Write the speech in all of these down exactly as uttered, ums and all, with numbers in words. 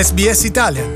S B S Italian.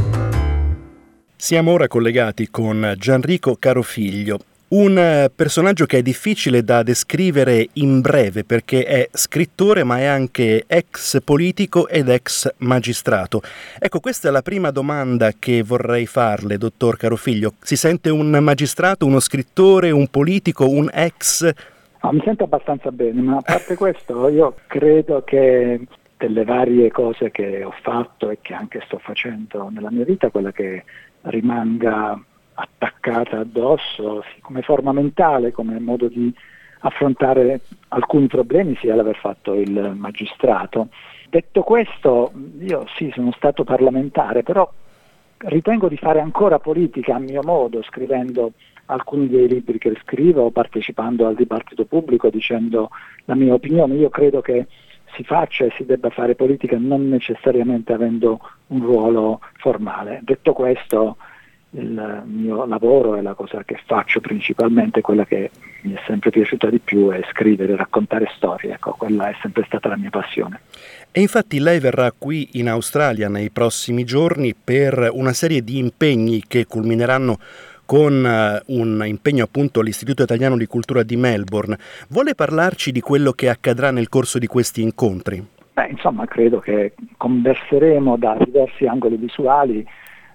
Siamo ora collegati con Gianrico Carofiglio, un personaggio che è difficile da descrivere in breve perché è scrittore ma è anche ex politico ed ex magistrato. Ecco, questa è la prima domanda che vorrei farle, dottor Carofiglio. Si sente un magistrato, uno scrittore, un politico, un ex? No, mi sento abbastanza bene, ma a parte questo io credo che delle varie cose che ho fatto e che anche sto facendo nella mia vita, quella che rimanga attaccata addosso come forma mentale, come modo di affrontare alcuni problemi, sia l'aver fatto il magistrato. Detto questo, io sì, sono stato parlamentare, però ritengo di fare ancora politica a mio modo, scrivendo alcuni dei libri che scrivo, partecipando al dibattito pubblico, dicendo la mia opinione. Io credo che si faccia e si debba fare politica non necessariamente avendo un ruolo formale. Detto questo, il mio lavoro e la cosa che faccio principalmente, quella che mi è sempre piaciuta di più, è scrivere, raccontare storie. Ecco, quella è sempre stata la mia passione. E infatti lei verrà qui in Australia nei prossimi giorni per una serie di impegni che culmineranno con uh, un impegno appunto all'Istituto Italiano di Cultura di Melbourne. Vuole parlarci di quello che accadrà nel corso di questi incontri? Beh, insomma, credo che converseremo da diversi angoli visuali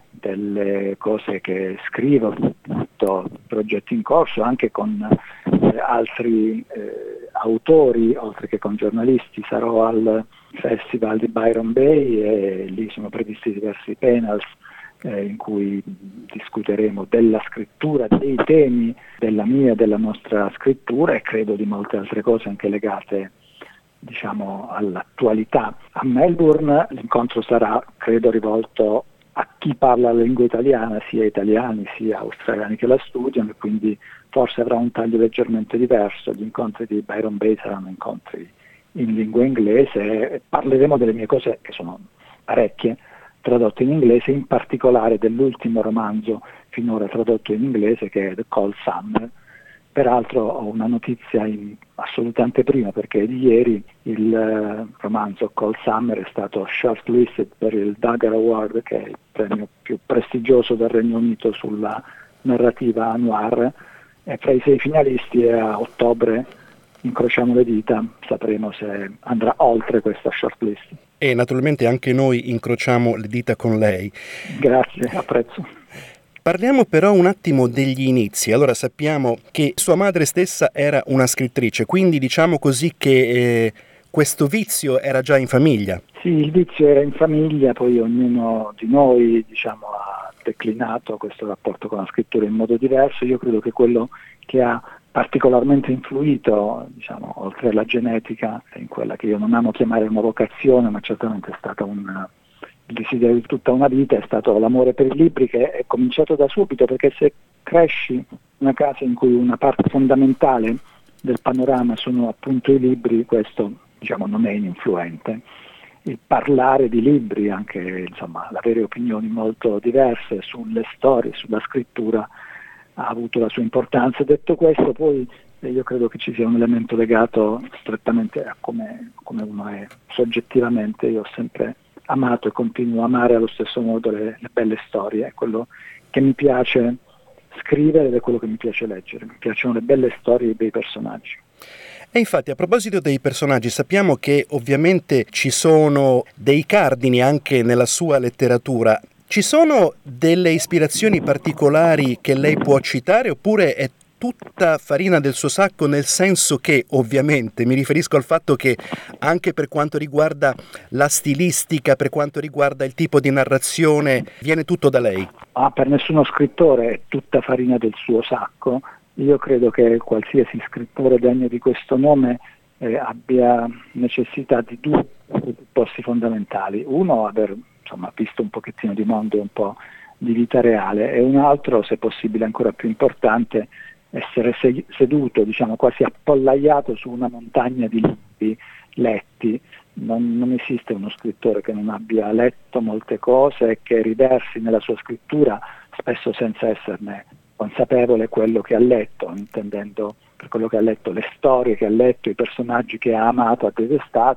delle cose che scrivo, tutto progetti in corso, anche con eh, altri eh, autori, oltre che con giornalisti. Sarò al Festival di Byron Bay e lì sono previsti diversi panels eh, in cui discuteremo della scrittura, dei temi della mia e della nostra scrittura, e credo di molte altre cose anche legate, diciamo, all'attualità. A Melbourne l'incontro sarà, credo, rivolto a chi parla la lingua italiana, sia italiani sia australiani che la studiano, e quindi forse avrà un taglio leggermente diverso. Gli incontri di Byron Bay saranno incontri in lingua inglese e parleremo delle mie cose, che sono parecchie, tradotte in inglese, in particolare dell'ultimo romanzo finora tradotto in inglese, che è The Cold Summer. Peraltro ho una notizia in assoluta anteprima, perché di ieri il eh, romanzo Cold Summer è stato shortlisted per il Dagger Award, che è il premio più prestigioso del Regno Unito sulla narrativa noir, e fra i sei finalisti, e a ottobre, incrociamo le dita, sapremo se andrà oltre questa shortlist. E naturalmente anche noi incrociamo le dita con lei. Grazie, apprezzo. Parliamo però un attimo degli inizi. Allora, sappiamo che sua madre stessa era una scrittrice, quindi diciamo così che eh, questo vizio era già in famiglia. Sì, il vizio era in famiglia, poi ognuno di noi, diciamo, ha declinato questo rapporto con la scrittura in modo diverso. Io credo che quello che ha particolarmente influito, diciamo, oltre alla genetica, in quella che io non amo chiamare una vocazione, ma certamente è stata un il desiderio di tutta una vita, è stato l'amore per i libri, che è cominciato da subito, perché se cresci in una casa in cui una parte fondamentale del panorama sono appunto i libri, questo, diciamo, non è ininfluente. Il parlare di libri, anche, insomma, l'avere opinioni molto diverse sulle storie, sulla scrittura, ha avuto la sua importanza. Detto questo, poi io credo che ci sia un elemento legato strettamente a come, come uno è soggettivamente. Io ho sempre amato e continuo a amare allo stesso modo le, le belle storie, è quello che mi piace scrivere ed è quello che mi piace leggere. Mi piacciono le belle storie dei personaggi. E infatti, a proposito dei personaggi, sappiamo che ovviamente ci sono dei cardini anche nella sua letteratura. Ci sono delle ispirazioni particolari che lei può citare, oppure è tutta farina del suo sacco, nel senso che, ovviamente, mi riferisco al fatto che anche per quanto riguarda la stilistica, per quanto riguarda il tipo di narrazione, viene tutto da lei? Ah, per nessuno scrittore è tutta farina del suo sacco. Io credo che qualsiasi scrittore degno di questo nome eh, abbia necessità di due presupposti fondamentali. Uno, aver, insomma, visto un pochettino di mondo e un po' di vita reale, e un altro, se possibile ancora più importante, essere seduto, diciamo, quasi appollaiato su una montagna di libri letti. Non, non esiste uno scrittore che non abbia letto molte cose e che riversi nella sua scrittura, spesso senza esserne consapevole, quello che ha letto, intendendo per quello che ha letto le storie che ha letto, i personaggi che ha amato, ha detestato,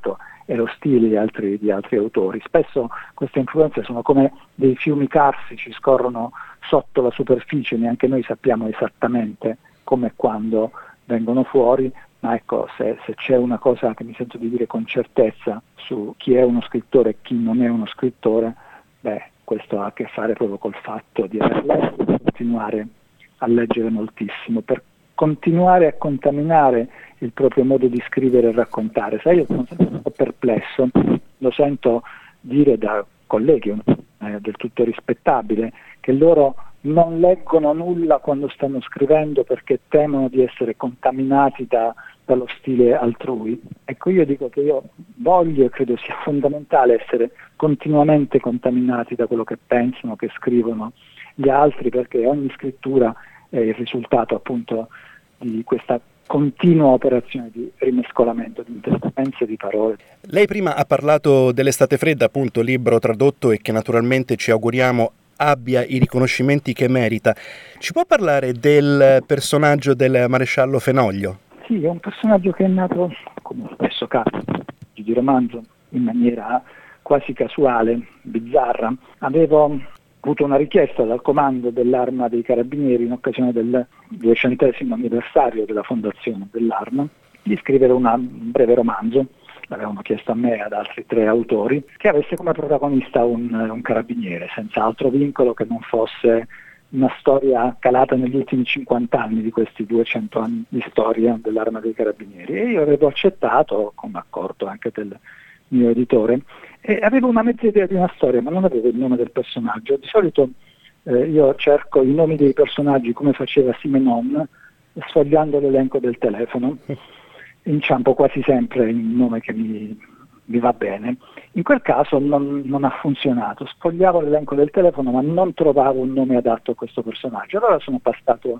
e lo stile di altri, di altri autori. Spesso queste influenze sono come dei fiumi carsici, scorrono sotto la superficie, neanche noi sappiamo esattamente come e quando vengono fuori, ma ecco, se, se c'è una cosa che mi sento di dire con certezza su chi è uno scrittore e chi non è uno scrittore, beh, questo ha a che fare proprio col fatto di aver letto e continuare a leggere moltissimo, per continuare a contaminare il proprio modo di scrivere e raccontare. Sai, io sono sempre un po' perplesso, lo sento dire da colleghi eh, del tutto rispettabile, che loro non leggono nulla quando stanno scrivendo perché temono di essere contaminati da, dallo stile altrui. Ecco, io dico che io voglio e credo sia fondamentale essere continuamente contaminati da quello che pensano, che scrivono gli altri, perché ogni scrittura è il risultato appunto di questa continua operazione di rimescolamento, di interferenze di parole. Lei prima ha parlato dell'Estate fredda, appunto, libro tradotto e che naturalmente ci auguriamo abbia i riconoscimenti che merita. Ci può parlare del personaggio del maresciallo Fenoglio? Sì, è un personaggio che è nato, come spesso capita di romanzo, in maniera quasi casuale, bizzarra. Avevo avuto una richiesta dal comando dell'Arma dei Carabinieri in occasione del duecentesimo anniversario della fondazione dell'Arma di scrivere una, un breve romanzo, l'avevano chiesto a me e ad altri tre autori, che avesse come protagonista un, un carabiniere, senza altro vincolo che non fosse una storia calata negli ultimi cinquanta anni di questi duecento anni di storia dell'Arma dei Carabinieri. E io avevo accettato, con accordo anche del mio editore, e avevo una mezza idea di una storia, ma non avevo il nome del personaggio. Di solito eh, io cerco i nomi dei personaggi come faceva Simenon, sfogliando l'elenco del telefono. Inciampo quasi sempre in un nome che mi, mi va bene. In quel caso non, non ha funzionato, sfogliavo l'elenco del telefono ma non trovavo un nome adatto a questo personaggio. Allora sono passato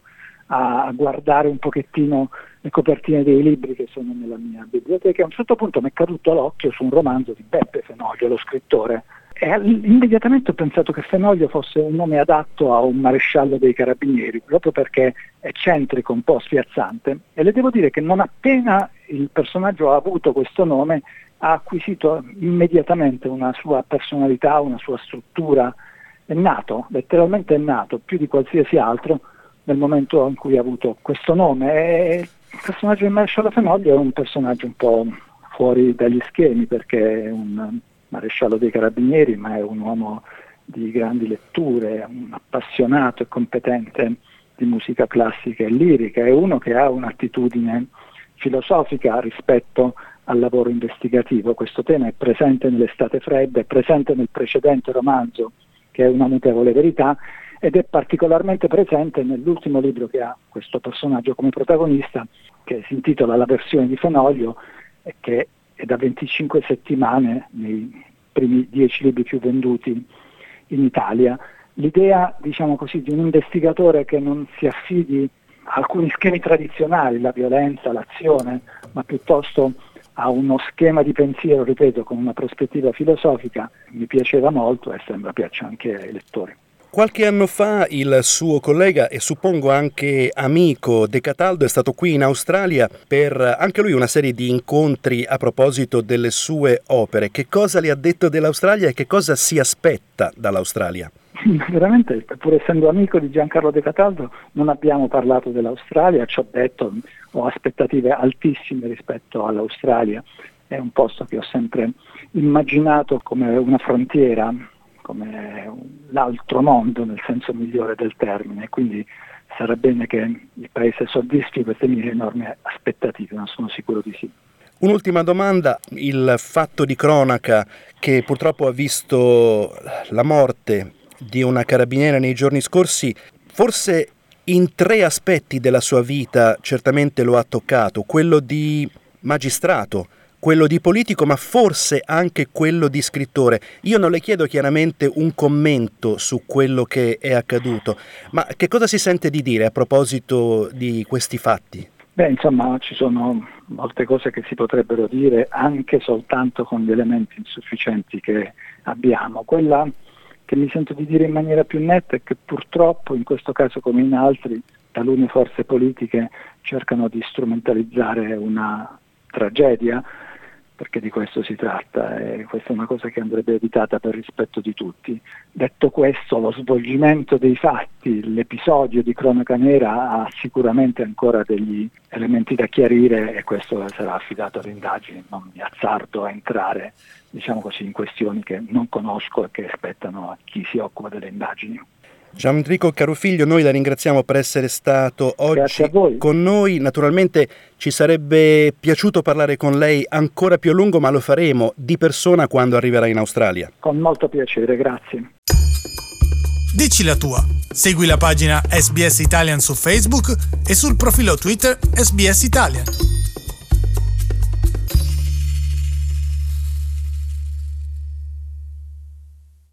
a guardare un pochettino le copertine dei libri che sono nella mia biblioteca e a un certo punto mi è caduto l'occhio su un romanzo di Beppe Fenoglio, lo scrittore, e immediatamente ho pensato che Fenoglio fosse un nome adatto a un maresciallo dei carabinieri, proprio perché è eccentrico, un po' spiazzante, e le devo dire che non appena il personaggio ha avuto questo nome ha acquisito immediatamente una sua personalità, una sua struttura, è nato, letteralmente è nato, più di qualsiasi altro, nel momento in cui ha avuto questo nome. E il personaggio del maresciallo Fenoglio è un personaggio un po' fuori dagli schemi, perché è un maresciallo dei carabinieri, ma è un uomo di grandi letture, un appassionato e competente di musica classica e lirica, è uno che ha un'attitudine filosofica rispetto al lavoro investigativo. Questo tema è presente nell'Estate fredda, è presente nel precedente romanzo, che è Una mutevole verità, ed è particolarmente presente nell'ultimo libro che ha questo personaggio come protagonista, che si intitola La versione di Fenoglio, e che è da venticinque settimane nei primi dieci libri più venduti in Italia. L'idea, diciamo così, di un investigatore che non si affidi a alcuni schemi tradizionali, la violenza, l'azione, ma piuttosto a uno schema di pensiero, ripeto, con una prospettiva filosofica, mi piaceva molto e sembra piaccia anche ai lettori. Qualche anno fa il suo collega e suppongo anche amico De Cataldo è stato qui in Australia per anche lui una serie di incontri a proposito delle sue opere. Che cosa le ha detto dell'Australia e che cosa si aspetta dall'Australia? Veramente, pur essendo amico di Giancarlo De Cataldo, non abbiamo parlato dell'Australia. Ci ho detto, ho aspettative altissime rispetto all'Australia. È un posto che ho sempre immaginato come una frontiera, come l'altro mondo nel senso migliore del termine, quindi sarà bene che il paese soddisfi queste mie enormi aspettative, ma sono sicuro di sì. Un'ultima domanda, il fatto di cronaca che purtroppo ha visto la morte di una carabiniera nei giorni scorsi, forse in tre aspetti della sua vita certamente lo ha toccato, quello di magistrato, quello di politico, ma forse anche quello di scrittore. Io non le chiedo chiaramente un commento su quello che è accaduto, ma che cosa si sente di dire a proposito di questi fatti? Beh, insomma, ci sono molte cose che si potrebbero dire anche soltanto con gli elementi insufficienti che abbiamo. Quella che mi sento di dire in maniera più netta è che purtroppo, in questo caso come in altri, talune forze politiche cercano di strumentalizzare una tragedia perché di questo si tratta e questa è una cosa che andrebbe evitata per rispetto di tutti. Detto questo, lo svolgimento dei fatti, l'episodio di cronaca nera ha sicuramente ancora degli elementi da chiarire e questo sarà affidato alle indagini. Non mi azzardo a entrare, diciamo così, in questioni che non conosco e che spettano a chi si occupa delle indagini. Gianrico Carofiglio, noi la ringraziamo per essere stato oggi con noi. Naturalmente ci sarebbe piaciuto parlare con lei ancora più a lungo, ma lo faremo di persona quando arriverà in Australia. Con molto piacere, grazie. Dici la tua. Segui la pagina S B S Italian su Facebook e sul profilo Twitter S B S Italian.